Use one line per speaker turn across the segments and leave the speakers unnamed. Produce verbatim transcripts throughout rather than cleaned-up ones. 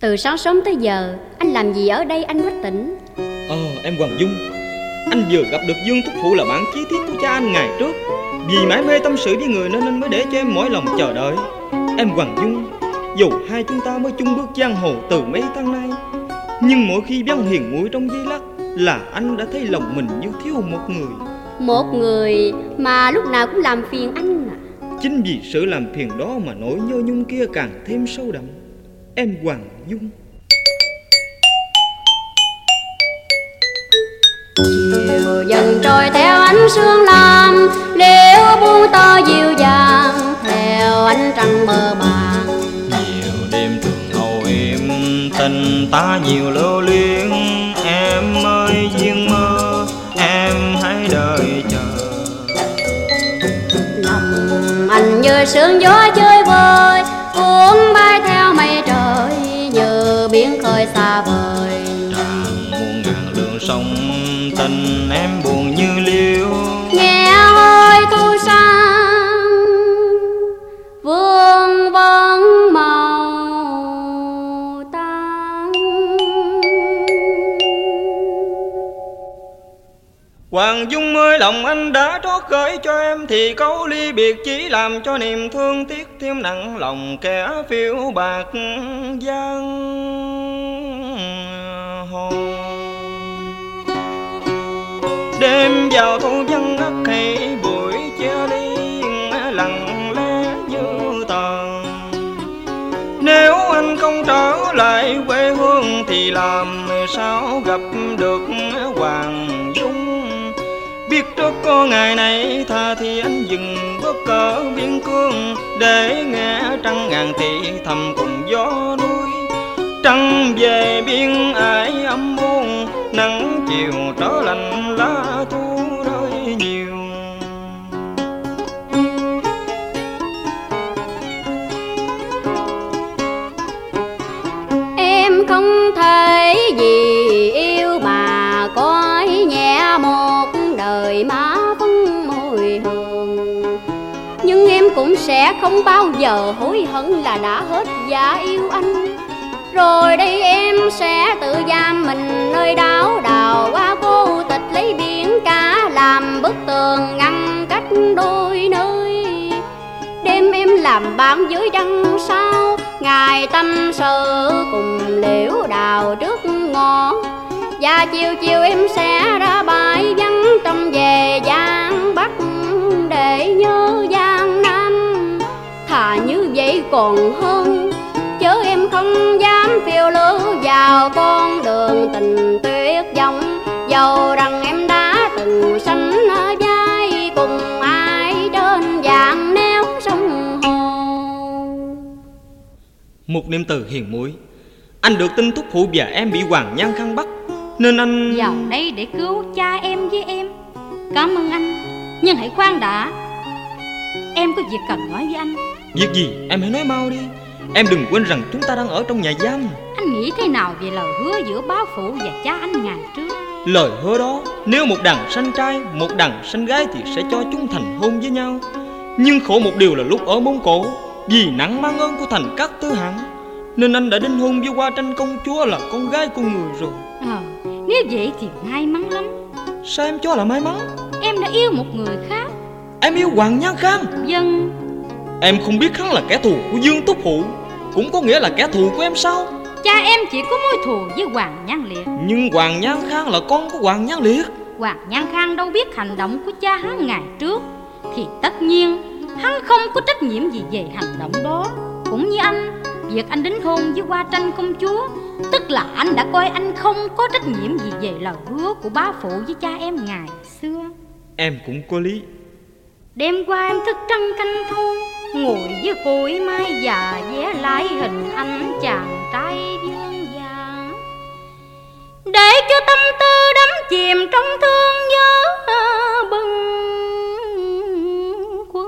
Từ sáng sớm tới giờ anh làm gì ở đây anh Quách Tĩnh?
Ờ em Hoàng Dung, anh vừa gặp được Dương Thúc Phụ là bạn chí thiết của cha anh ngày trước. Vì mãi mê tâm sự với người nên anh mới để cho em mỏi lòng chờ đợi. Em Hoàng Dung, dù hai chúng ta mới chung bước giang hồ từ mấy tháng nay, nhưng mỗi khi vắng hiền muội trong giây lát là anh đã thấy lòng mình như thiếu một người.
Một người mà lúc nào cũng làm phiền anh à?
Chính vì sự làm phiền đó mà nỗi nhớ nhung kia càng thêm sâu đậm. Em Hoàng Dung.
Chiều dần trôi theo ánh sương lam, liễu buông tơ dịu dàng theo ánh trăng mơ màng.
Nhiều đêm thường âu yếm, tình ta nhiều lưu luyến. Em ơi duyên mơ, em hãy đợi chờ.
Lòng anh như sương gió chơi vơi, cuốn bay theo mây trời như biển khơi xa vời.
Tràn muôn ngàn đường sông, tình em buồn như liễu.
Nghe hơi thu sang vương vấn màu tan.
Hoàng Dung ơi, lòng anh đã trót gửi cho em thì câu ly biệt chỉ làm cho niềm thương tiếc thêm nặng lòng kẻ phiêu bạc giang hồ. Đêm vào thu vắng ngắt hay buổi chia ly lặng lẽ như tờ. Nếu anh không trở lại quê hương thì làm sao gặp được Hoàng Dung. Biết trước có ngày này tha thì anh dừng bước cỡ biên cương, để nghe trăng ngàn thì thầm cùng gió núi. Trăng về biên ải âm buông, nắng chiều trở lạnh lá thu rơi nhiều.
Em không thể vì yêu mà cõi nhẹ một đời má phấn mùi hương. Nhưng em cũng sẽ không bao giờ hối hận là đã hết dạ yêu anh. Rồi đây em sẽ tự giam mình nơi đảo đào qua cô tịch, lấy biển cả làm bức tường ngăn cách đôi nơi. Đêm em làm bạn dưới trăng sao, ngày tâm sự cùng liễu đào trước ngõ. Và chiều chiều em sẽ ra bãi vắng trong về Giang Bắc để nhớ Giang Nam. Thà như vậy còn hơn, chớ em không dám phiêu lưu vào con đường tình tuyệt vọng. Dầu rằng em đã từng sánh vai cùng ai trên vạn nẻo sông hồ.
Một niệm từ hiền muội, anh được tin Thúc Phụ và em bị Hoàng Nhan Khang bắt, nên anh
vào đây để cứu cha em với em. Cảm ơn anh, nhưng hãy khoan đã, em có việc cần nói với anh.
Việc gì em hãy nói mau đi. Em đừng quên rằng chúng ta đang ở trong nhà giam.
Anh nghĩ thế nào về lời hứa giữa bá phụ và cha anh ngày trước?
Lời hứa đó, nếu một đằng sanh trai, một đằng sanh gái thì sẽ cho chúng thành hôn với nhau. Nhưng khổ một điều là lúc ở Mông Cổ, vì nặng mang ơn của thành các tư hãng, nên anh đã đính hôn với Hoa Tranh công chúa là con gái của người rồi.
Ờ, nếu vậy thì may mắn lắm.
Sao em cho là may mắn?
Em đã yêu một người khác.
Em yêu Hoàng Nhan Khang?
Vâng.
Em không biết hắn là kẻ thù của Dương Thúc Phụ, cũng có nghĩa là kẻ thù của em sao?
Cha em chỉ có mối thù với Hoàng Nhan Liệt.
Nhưng Hoàng Nhan Khang là con của Hoàng Nhan Liệt.
Hoàng Nhan Khang đâu biết hành động của cha hắn ngày trước, thì tất nhiên hắn không có trách nhiệm gì về hành động đó. Cũng như anh, việc anh đính hôn với Hoa Tranh công chúa, tức là anh đã coi anh không có trách nhiệm gì về lời hứa của bá phụ với cha em ngày xưa.
Em cũng có lý.
Đêm qua em thức trăng canh thu, ngồi với cội mai già vẽ lại hình ảnh chàng trai vương vàng, để cho tâm tư đắm chìm trong thương nhớ bâng khuâng.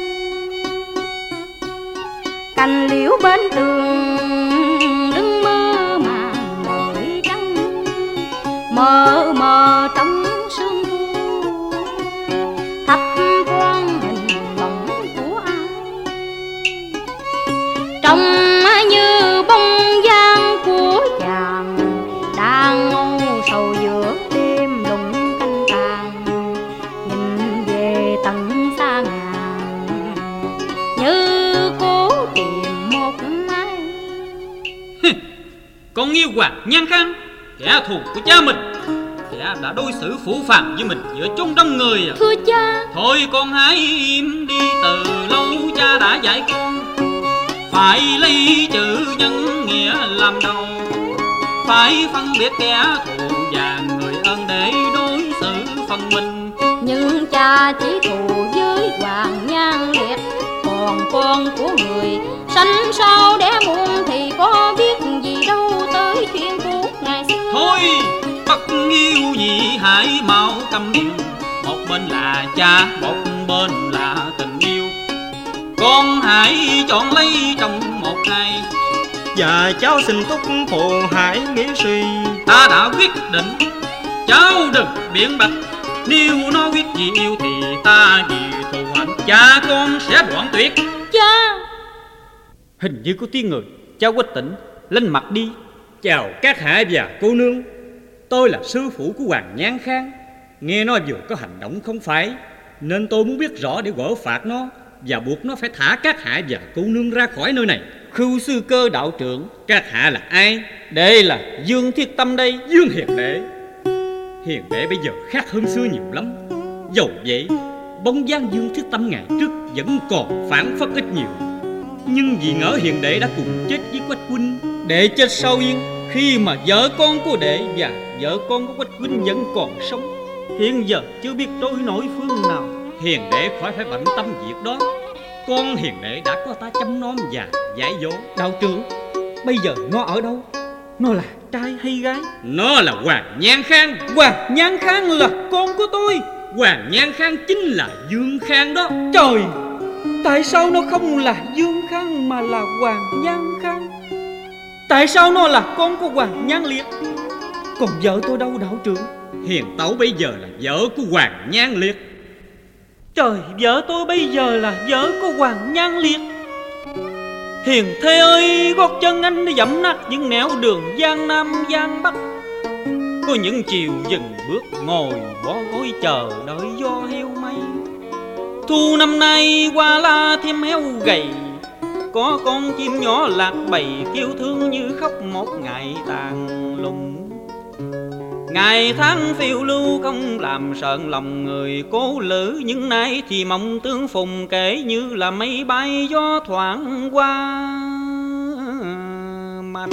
Cành liễu bên tường đứng mơ màng bởi trăng, mờ mờ trong sương thu, thấp thoáng hình bóng của ai trông như bông
Con yêu Hoàng Nhan Khang, kẻ thù của cha mình, kẻ đã đối xử phũ phàng với mình giữa chốn đông người à.
Thưa cha.
Thôi con hãy im đi, từ lâu cha đã dạy con phải lấy chữ nhân nghĩa làm đầu, phải phân biệt kẻ thù và người ơn để đối xử phần mình.
Nhưng cha chỉ thù với Hoàng Nhan Liệt, còn con của người sanh sau đẻ muôn thì có biết gì đâu tới chuyện của ngày xưa.
Thôi bất yêu gì hãy mau câm miệng, một bên là cha, một bên là tình yêu. Con hãy chọn lấy trong một ngày,
và cháu xin túc phụ hãy nghĩ suy.
Ta đã quyết định, cháu đừng biện bạch. Nếu nó quyết gì yêu thì ta vì thù hận cha con sẽ đoạn tuyệt.
Cha.
Hình như có tiếng người. Cháu Quách Tỉnh lên mặt đi.
Chào các hạ và cô nương, tôi là sư phụ của Hoàng Nhan Khang. Nghe nó vừa có hành động không phải, nên tôi muốn biết rõ để gỡ phạt nó và buộc nó phải thả các hạ và cô nương ra khỏi nơi này.
Khưu sư cơ đạo trưởng.
Các hạ là ai?
Đệ là Dương Thiết Tâm đây.
Dương Hiền Đệ. Hiền Đệ bây giờ khác hơn xưa nhiều lắm. Dầu vậy, bóng dáng Dương Thiết Tâm ngày trước vẫn còn phản phất ít nhiều. Nhưng vì ngỡ Hiền Đệ đã cùng chết với Quách huynh.
Đệ chết sau yên khi mà vợ con của đệ và vợ con của Quách huynh vẫn còn sống. Hiện giờ chưa biết trôi nổi phương nào.
Hiền Đệ khỏi phải bận tâm việc đó. Con Hiền Đệ đã có ta chăm nom và dạy dỗ.
Đạo trưởng, bây giờ nó ở đâu? Nó là trai hay gái?
Nó là Hoàng Nhan Khang.
Hoàng Nhan Khang là con của tôi.
Hoàng Nhan Khang chính là Dương Khang đó.
Trời, tại sao nó không là Dương Khang mà là Hoàng Nhan Khang? Tại sao nó là con của Hoàng Nhan Liệt? Còn vợ tôi đâu đạo trưởng?
Hiền tẩu bây giờ là vợ của Hoàng Nhan Liệt.
Trời, vợ tôi bây giờ là vợ của Hoàng Nhan Liệt. Hiền thê ơi, gót chân anh đi dẫm nát những nẻo đường Giang Nam Giang Bắc. Có những chiều dừng bước ngồi bó gối chờ đợi gió heo mây. Thu năm nay qua la thêm héo gầy, có con chim nhỏ lạc bầy kêu thương như khóc một ngày tàn lùng. Ngày tháng phiêu lưu không làm sợn lòng người cố lữ, nhưng nay thì mộng tương phùng kể như là mây bay gió thoảng qua mặt.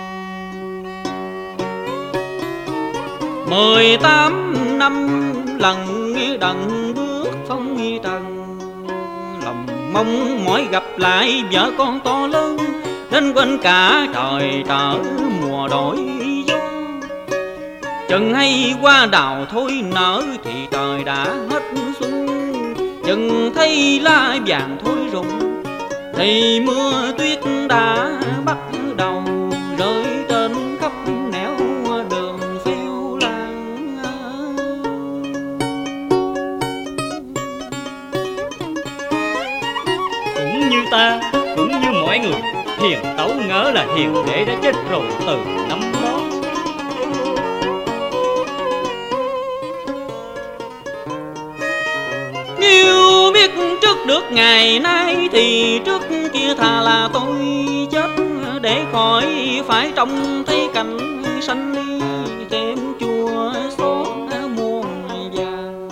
Mười tám năm lần đặng bước phong trần, lòng mong mỏi gặp lại vợ con to lớn, nên quên cả trời trở mùa đổi gió. Chừng hay qua đào thôi nở thì trời đã hết xuân, chừng thấy lá vàng thôi rụng thì mưa tuyết đã bắt đầu rơi trên khắp nẻo đường phiêu lãng.
Cũng như ta, cũng như mọi người, Hiền tẩu ngỡ là Hiền Đệ đã chết rồi từ năm đó.
Nếu biết trước được ngày nay thì trước kia thà là tôi chết, để khỏi phải trông thấy cảnh sanh ly thêm chua xót muôn vàng.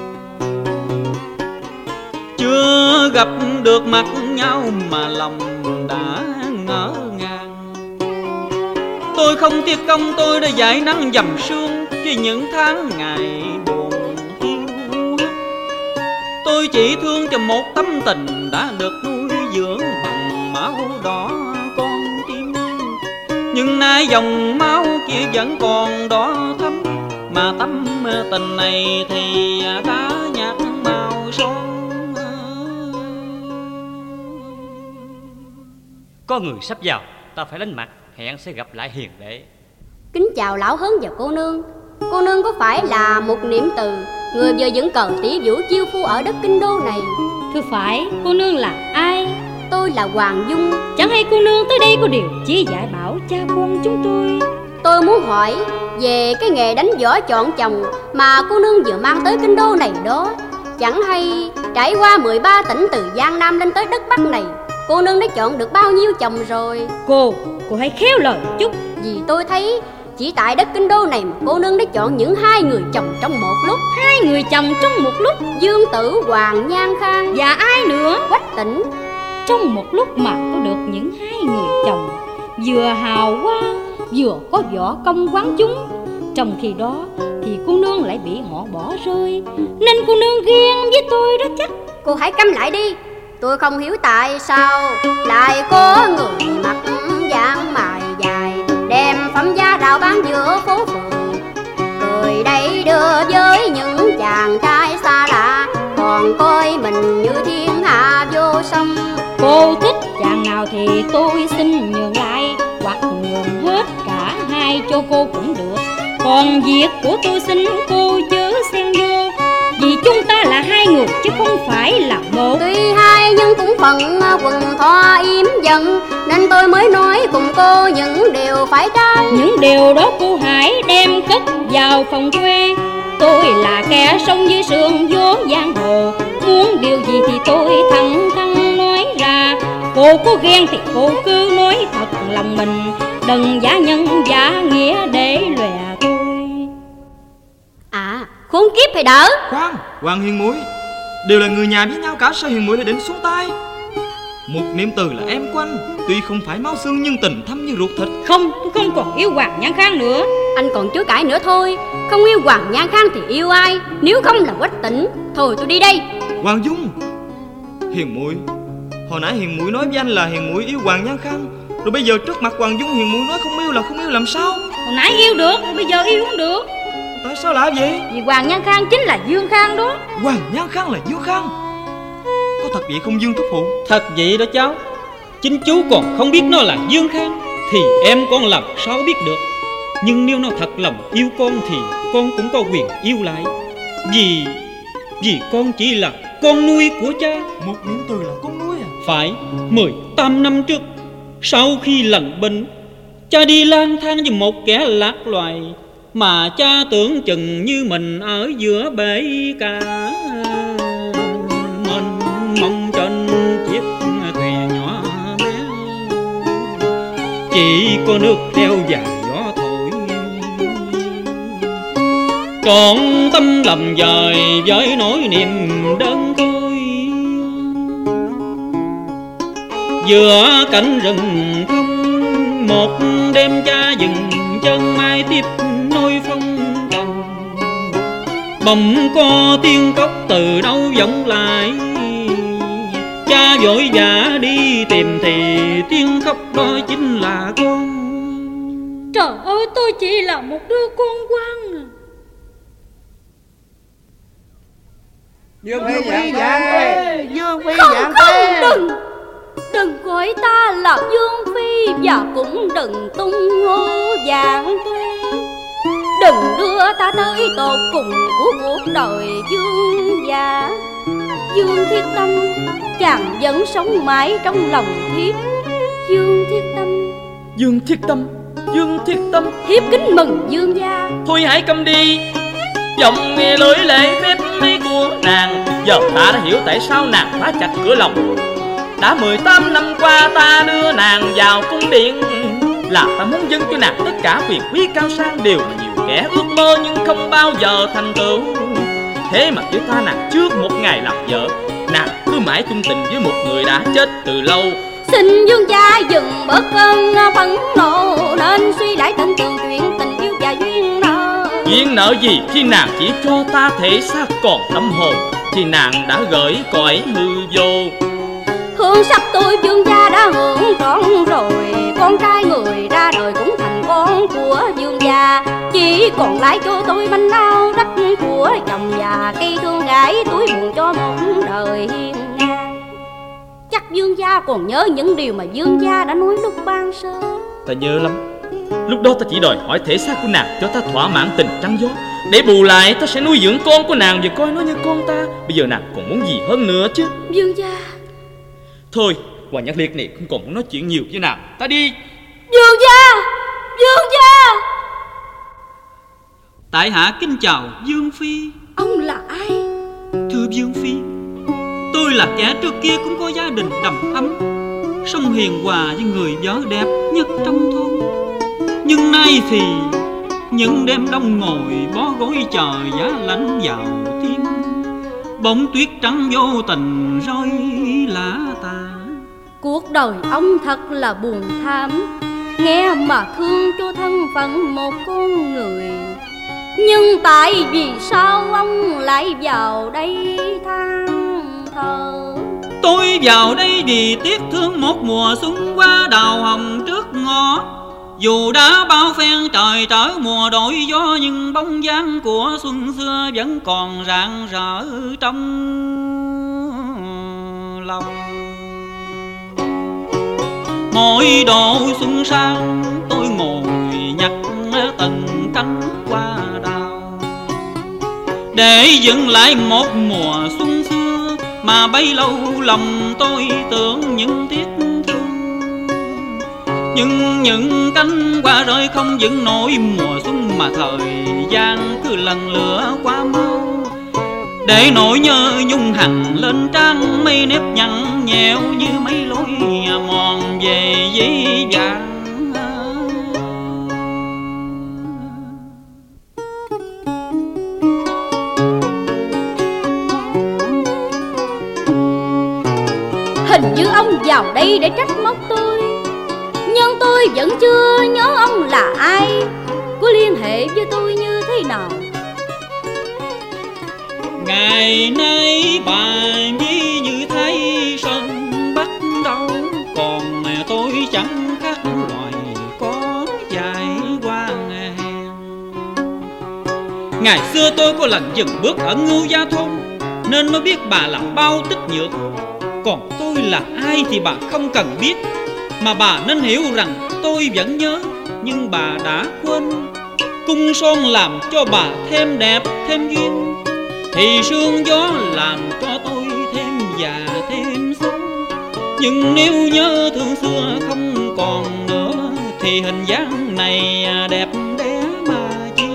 Chưa gặp được mặt nhau mà lòng đã ngỡ ngàng. Tôi không tiếc công tôi đã dãi nắng dầm sương với những tháng ngày buồn hiu hắt. Tôi chỉ thương cho một tấm tình đã được nuôi dưỡng bằng máu đỏ con tim. Nhưng nay dòng máu kia vẫn còn đỏ thắm, mà tấm tình này thì đã nhạt màu son.
Có người sắp vào, ta phải lánh mặt, hẹn sẽ gặp lại Hiền Đệ.
Kính chào lão hớn và cô nương. Cô nương có phải là một niệm từ, người vừa dẫn cờ tỷ vũ chiêu phu ở đất kinh đô này?
Thưa phải, cô nương là ai?
Tôi là Hoàng Dung.
Chẳng hay cô nương tới đây có điều chi dạy bảo cha con chúng tôi?
Tôi muốn hỏi về cái nghề đánh võ chọn chồng mà cô nương vừa mang tới kinh đô này đó. Chẳng hay trải qua mười ba tỉnh từ Giang Nam lên tới đất Bắc này, cô nương đã chọn được bao nhiêu chồng rồi?
Cô, cô hãy khéo lời chút.
Vì tôi thấy chỉ tại đất Kinh Đô này mà cô nương đã chọn những hai người chồng trong một lúc.
Hai người chồng trong một lúc?
Dương Tử Hoàng Nhan Khang
và ai nữa?
Quách Tĩnh.
Trong một lúc mà có được những hai người chồng vừa hào hoa vừa có võ công quán chúng, trong khi đó thì cô nương lại bị họ bỏ rơi, nên cô nương ghen với tôi đó chắc.
Cô hãy câm lại đi. Tôi không hiểu tại sao lại có người mặc dáng mài dài, đem phẩm giá đào bán giữa phố phường, cười đây đưa với những chàng trai xa lạ, còn coi mình như thiên hạ vô song.
Cô thích chàng nào thì tôi xin nhường lại, hoặc nhường hết cả hai cho cô cũng được. Còn việc của tôi xin cô chớ xen vô, vì chúng ta là hai người chứ không phải là một.
Tuy hai nhưng cũng phận quần thoa yếm dần, nên tôi mới nói cùng cô những điều phải tránh.
Những điều đó cô hãy đem cất vào phòng quê. Tôi là kẻ sống dưới sườn vốn giang hồ, muốn điều gì thì tôi thẳng thắn nói ra. Cô có ghen thì cô cứ nói thật lòng mình, đừng giả nhân giả nghĩa để lòe tôi.
À, khốn kiếp thì đỡ.
Khoan, Hoàng Hiền Muội, đều là người nhà với nhau cả, sao Hiền Muội lại định xuống tay? Một niệm từ là em của anh, tuy không phải máu xương nhưng tình thâm như ruột thịt.
Không, tôi không còn yêu Hoàng Nhan Khang nữa.
Anh còn chối cãi nữa thôi. Không yêu Hoàng Nhan Khang thì yêu ai, nếu không là Quách Tĩnh. Thôi tôi đi đây.
Hoàng Dung, Hiền Muội, hồi nãy Hiền Muội nói với anh là Hiền Muội yêu Hoàng Nhan Khang, rồi bây giờ trước mặt Hoàng Dung Hiền Muội nói không yêu là không yêu làm sao?
Hồi nãy yêu được, bây giờ yêu không được.
Tại sao lại vậy?
Vì Hoàng Nhan Khang chính là Dương Khang đó.
Hoàng Nhan Khang là Dương Khang? Có thật vậy không Dương thúc phụ?
Thật vậy đó cháu. Chính chú còn không biết nó là Dương Khang thì em con làm sao biết được. Nhưng nếu nó thật lòng yêu con thì con cũng có quyền yêu lại. Vì Vì con chỉ là con nuôi của cha.
Một niệm từ là con nuôi à?
Phải, mười tám năm trước, sau khi lành bệnh, cha đi lang thang như một kẻ lạc loài, mà cha tưởng chừng như mình ở giữa bể cả mênh mông trên chiếc thuyền nhỏ bé, chỉ có nước theo và gió thổi. Trọn tâm lòng dời với nỗi niềm đơn côi, giữa cảnh rừng thông một đêm cha dừng chân mai tiếp nôi phong trần. Bỗng có tiếng khóc từ đâu vọng lại, cha vội vã đi tìm thì tiếng khóc đó chính là con.
Trời ơi, tôi chỉ là một đứa con quan à.
Dương Phi dạng thế, Dương Phi
Không,
dạng
không,
thế.
đừng Đừng gọi ta là Dương Phi, và cũng đừng tung hô dạng tuế. Đừng đưa ta tới tột cùng của cuộc đời dương già. Dương Thiết Tâm, chàng vẫn sống mãi trong lòng thiếp. Dương Thiết Tâm,
Dương Thiết Tâm, Dương Thiết Tâm,
thiếp kính mừng Dương gia.
thôi hãy câm đi. Giọng nghe lưỡi lệ phép mấy của nàng, giờ ta đã hiểu tại sao nàng khóa chặt cửa lòng. Đã mười tám năm qua ta đưa nàng vào cung điện, là ta muốn dâng cho nàng tất cả quyền quý cao sang, điều mà nhiều kẻ ước mơ nhưng không bao giờ thành tựu. Thế mà với ta nàng trước một ngày làm vợ, nàng cứ mãi chung tình với một người đã chết từ lâu.
Xin Dương gia dừng bớt cơn phẫn nộ, nên suy lại tin tưởng chuyện tình yêu và duyên nợ.
Duyên nợ gì khi nàng chỉ cho ta thể xác còn tâm hồn, thì nàng đã gửi cõi hư vô.
Hương sắc tôi Dương gia đã hưởng trọn rồi, con trai người ra đời cũng thành con của Dương gia. Chỉ còn lại cho tôi manh áo đất của chồng và cây thương gái túi buồn cho một đời hiên ngang. Chắc Dương gia còn nhớ những điều mà Dương gia đã nói lúc ban sơ.
Ta nhớ lắm. Lúc đó ta chỉ đòi hỏi thể xác của nàng cho ta thỏa mãn tình trăng gió, để bù lại ta sẽ nuôi dưỡng con của nàng và coi nó như con ta. Bây giờ nàng còn muốn gì hơn nữa chứ?
Dương gia.
Thôi, Hoàng Nhạc Liệt này không còn muốn nói chuyện nhiều với nàng, ta đi.
Dương gia, Dương gia.
Tại hạ kính chào Dương Phi.
Ông là ai?
Thưa Dương Phi, tôi là kẻ trước kia cũng có gia đình đầm ấm, sống hiền hòa với người vợ đẹp nhất trong thôn. Nhưng nay thì những đêm đông ngồi bó gối chờ giá lạnh vào tim, bông tuyết trắng vô tình rơi lá tàn.
Cuộc đời ông thật là buồn thảm, nghe mà thương cho thân phận một con người. Nhưng tại vì sao ông lại vào đây than thở?
Tôi vào đây vì tiếc thương một mùa xuân qua đào hồng trước ngõ. Dù đã bao phen trời trở mùa đổi gió, nhưng bóng dáng của xuân xưa vẫn còn rạng rỡ trong lòng. Mỗi độ xuân sang tôi ngồi nhặt từng cánh hoa đào, để dừng lại một mùa xuân xưa mà bấy lâu lòng tôi tưởng những tiếc thương. Nhưng những cánh hoa rơi không dừng nổi mùa xuân, mà thời gian cứ lần lửa qua mau, để nỗi nhớ nhung hằn lên trán mây nếp nhăn nhẽo như mấy lối mòn về dĩ vãng.
Hình như ông vào đây để trách móc tôi, nhưng tôi vẫn chưa nhớ ông là ai, có liên hệ với tôi như thế nào.
Ngày nay bà Nhi như thấy sân bắt đầu, còn mẹ tôi chẳng khác ngoài có dài qua hèn. Ngày xưa tôi có lần dừng bước ở Ngưu Gia Thôn, nên mới biết bà làm bao tích nhược. Còn tôi là ai thì bà không cần biết, mà bà nên hiểu rằng tôi vẫn nhớ, nhưng bà đã quên. Cung son làm cho bà thêm đẹp thêm duyên, thì sương gió làm cho tôi thêm già thêm xấu. Nhưng nếu nhớ thương xưa không còn nữa, thì hình dáng này đẹp đẽ mà chi.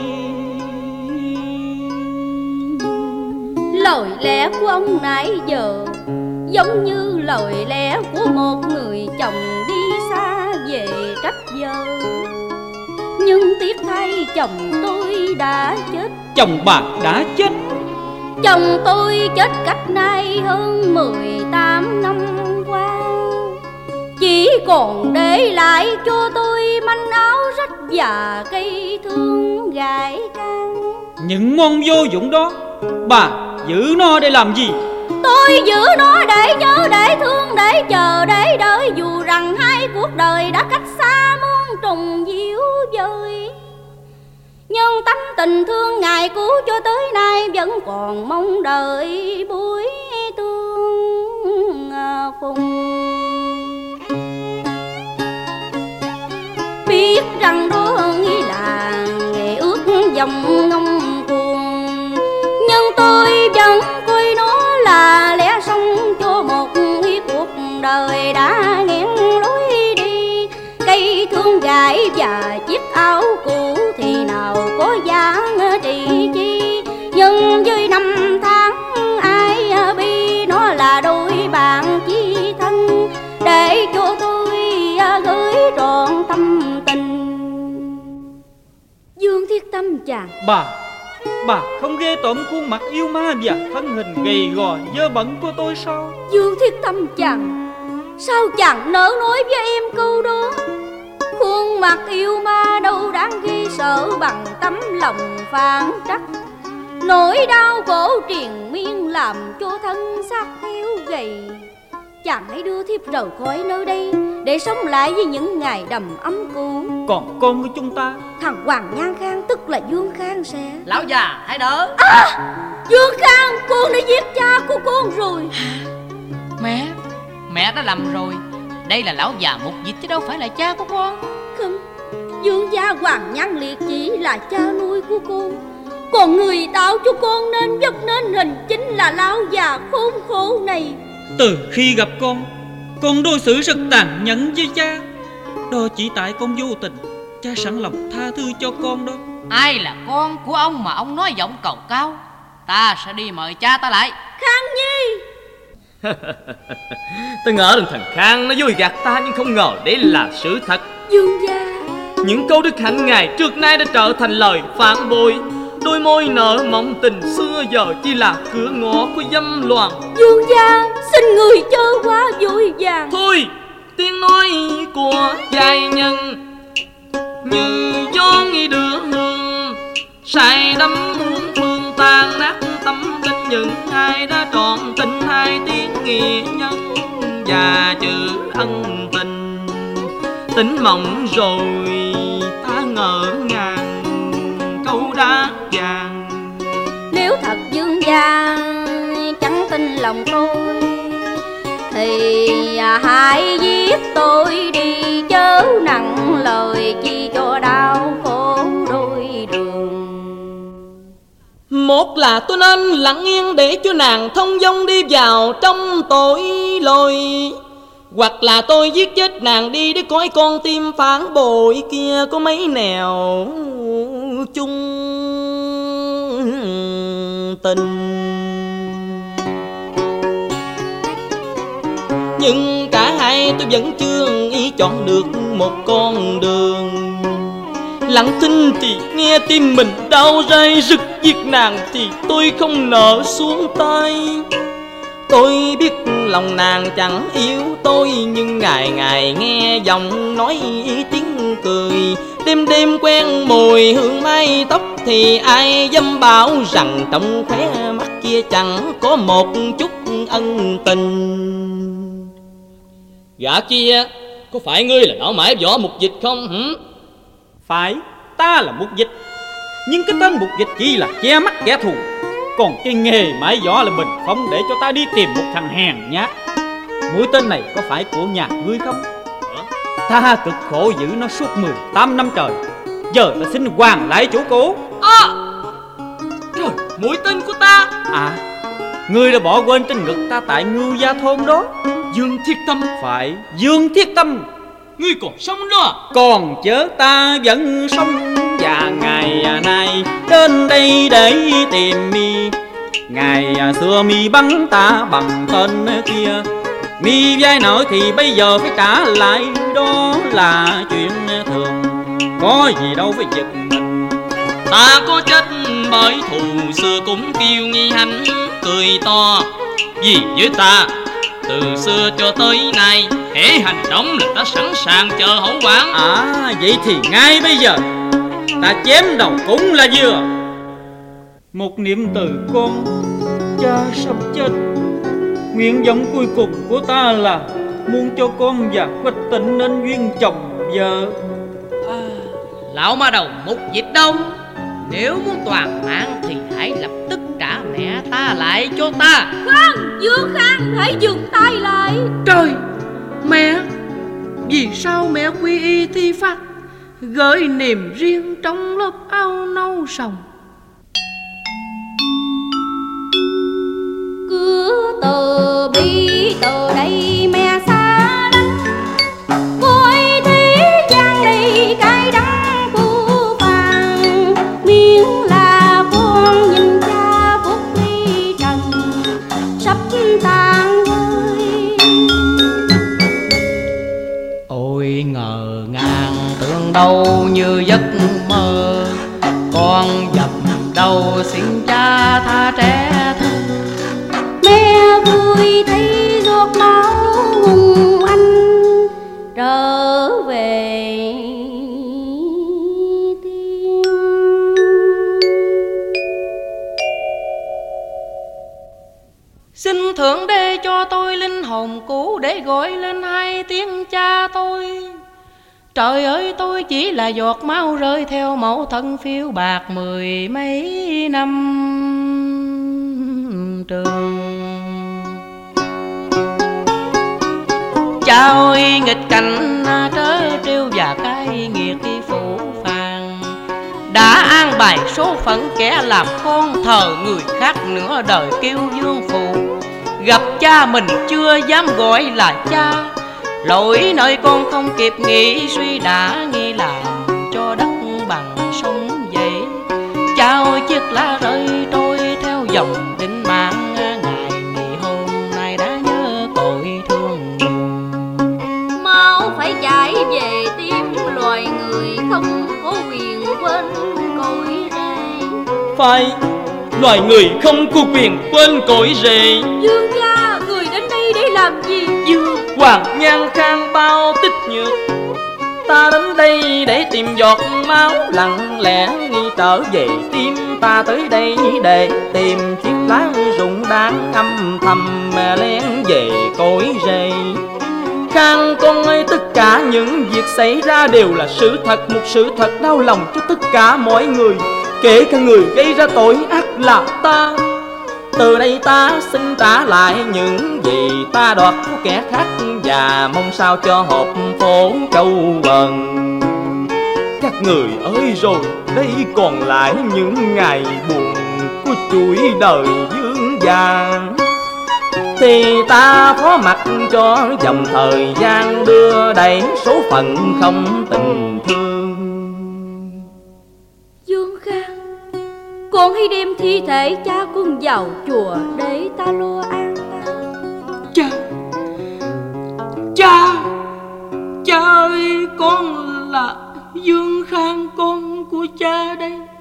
Lời lẽ của ông nãy giờ giống như lời lẽ của một người chồng đi xa về trách vợ. Nhưng tiếc thay chồng tôi đã chết.
Chồng bà đã chết?
Chồng tôi chết cách nay hơn mười tám năm qua, chỉ còn để lại cho tôi manh áo rách và cây thương gãi can.
Những món vô dụng đó bà giữ nó để làm gì?
Tôi giữ nó để nhớ, để thương, để chờ, để đợi. Dù rằng hai cuộc đời đã cách xa muôn trùng diệu vời, nhưng tánh tình thương ngài cứu cho tới nay vẫn còn mong đợi buổi tương phùng. Biết rằng đó nghĩ là nghề ước dòng ngông cuồng, nhưng tôi vẫn coi nó là lẽ sống cho một cuộc đời đã nghẹn lối đi. Cây thương gãi và chiếc áo cũ thì nào có giá trị chi, nhưng với năm tháng ai bi nó là đôi bạn chí thân, để cho tôi gửi trọn tâm tình. Dương Thiết Tâm chàng.
Bà Bà không ghê tởm khuôn mặt yêu ma và thân hình gầy gò dơ bẩn của tôi sao?
Dương Thiết Tâm chàng, sao chàng nỡ nói với em câu đó? Khuôn mặt yêu ma đâu đáng ghi sợ bằng tấm lòng phản trắc. Nỗi đau khổ triền miên làm cho thân xác héo gầy. Chàng hãy đưa thiếp rời khỏi nơi đây để sống lại với những ngày đầm ấm cũ.
Còn con của chúng ta,
thằng Hoàng Nhan Khang tức là Dương Khang sẽ...
Lão già hãy đỡ.
À, Dương Khang, con đã giết cha của con rồi.
Mẹ, mẹ đã lầm rồi. Đây là lão già Mục Dịch chứ đâu phải là cha của con.
Không, Dương gia Hoàng Nhan Liệt chỉ là cha nuôi của con, còn người tạo cho con nên vóc nên hình chính là lão già khốn khổ này.
Từ khi gặp con, con đối xử rất tàn nhẫn với cha. Đó chỉ tại con vô tình, cha sẵn lòng tha thứ cho con đó.
Ai là con của ông mà ông nói giọng cầu cao? Ta sẽ đi mời cha ta lại.
Khang Nhi.
Ta ngờ rằng thằng Khang nó vui gạt ta, nhưng không ngờ đấy là sự thật.
Dương gia,
những câu đức hạnh ngày trước nay đã trở thành lời phản bội. Đôi môi nở mộng tình xưa giờ chỉ là cửa ngõ của dâm loạn.
Dương gia xin người chớ quá vội vàng.
Thôi, tiếng nói của giai nhân như gió nghi đưa hương, say đắm muôn phương tan nát tâm linh những ai đã trọn tình hai tiếng nghĩa nhân và chữ ân tình. Tính mộng rồi ta ngỡ ngàng câu đá vàng.
Nếu thật dương gia chẳng tin lòng tôi thì hãy giết tôi đi, chớ nặng lời chi cho đau khổ đôi đường.
Một là tôi nên lặng yên để cho nàng thông dong đi vào trong tội lỗi, hoặc là tôi giết chết nàng đi để coi con tim phản bội kia có mấy nẻo chung tình. Nhưng cả hai tôi vẫn chưa ý chọn được một con đường. Lặng thinh thì nghe tim mình đau rây rực, giết nàng thì tôi không nỡ xuống tay. Tôi biết lòng nàng chẳng yêu tôi, nhưng ngày ngày nghe giọng nói tiếng cười. Đêm đêm quen mùi hương mái tóc thì ai dám bảo rằng trong khóe mắt kia chẳng có một chút ân tình. Gã kia, có phải ngươi là lão mãi võ mục dịch không hử?
Phải, ta là mục dịch. Nhưng cái tên mục dịch chỉ là che mắt kẻ thù, còn cái nghề mãi võ là bình phong để cho ta đi tìm một thằng hèn nhát. Mũi tên này có phải của nhà ngươi không? Ta cực khổ giữ nó suốt mười tám năm trời, giờ ta xin hoàn lại chủ cũ.
À, trời, mũi tên của ta.
À, ngươi đã bỏ quên trên ngực ta tại Ngưu Gia Thôn đó.
Dương Thiết Tâm.
Phải, Dương Thiết Tâm.
Ngươi còn sống đó?
Còn chớ, ta vẫn sống và ngày nay đến đây để tìm mi. Ngày xưa mi bắn ta bằng tên kia, mi vai nợ thì bây giờ phải trả lại, đó là chuyện thường, có gì đâu phải giật mình.
Ta có chết bởi thù xưa cũng kiêu nghi hãnh cười to, vì với ta từ xưa cho tới nay hễ hành động là ta sẵn sàng chờ hậu quả.
À, vậy thì ngay bây giờ ta chém đầu cũng là vừa. Một niệm từ con, cha sắp chết, nguyện vọng cuối cùng của ta là muốn cho con và Quách Tịnh nên duyên chồng vợ.
À, lão ma đầu mục dịch đâu? Nếu muốn toàn mạng thì hãy lập tức trả mẹ ta lại cho ta.
Khoan, Dương Khang, hãy dừng tay lại.
Trời, mẹ, vì sao mẹ quy y thi pháp, gửi niềm riêng trong lớp áo nâu sòng?
Cứ từ bi từ đây mẹ xa lánh, vui thế gian đây cái đắng của vàng. Miếng là con nhìn cha phúc ly trần sắp tan vơi.
Ôi ngờ ngàng tưởng đâu như giấc mơ, con dập đầu xin cha tha trẻ thơ.
Mẹ vui thấy giọt máu hùng anh trở về tiên.
Xin Thượng Đế cho tôi linh hồn cũ để gọi lên hai tiếng cha tôi. Trời ơi, tôi chỉ là giọt máu rơi theo mẫu thân phiêu bạc mười mấy năm trường. Cha ơi, nghịch cảnh trớ trêu và cái nghiệt phủ phàng đã an bài số phận kẻ làm con thờ người khác nửa đời kêu dương phụ. Gặp cha mình chưa dám gọi là cha, lỗi nơi con không kịp nghĩ suy đã nghi làm cho đất bằng sông vậy. Cha ơi, chiếc lá rơi trôi theo dòng định mạng, ngày nghỉ hôm nay đã nhớ cội thương.
Mau phải chạy về tìm loài người người không có quyền quên cội rễ.
Phải, loài người không có quyền quên cội rễ.
Dương gia, người đến đây để làm gì?
Dương Hoàng Nhan Khang bao tích nhược, ta đến đây để tìm giọt máu lặng lẽ nghi trở về tim. Ta tới đây để tìm chiếc lá rụng đáng âm thầm mà lén về cội rễ. Khang con ơi, tất cả những việc xảy ra đều là sự thật, một sự thật đau lòng cho tất cả mọi người, kể cả người gây ra tội ác là ta. Từ đây ta xin trả lại những gì ta đoạt của kẻ khác, và mong sao cho hộp phố trâu bần. Các người ơi, rồi đây còn lại những ngày buồn của chuỗi đời dương gian, thì ta phó mặc cho dòng thời gian đưa đẩy số phận không tình thương.
Dương Khang, con hãy đem thi thể cha con vào chùa để ta lo an táng.
Cha, cha, cha ơi, con là Dương Khang, con của cha đây.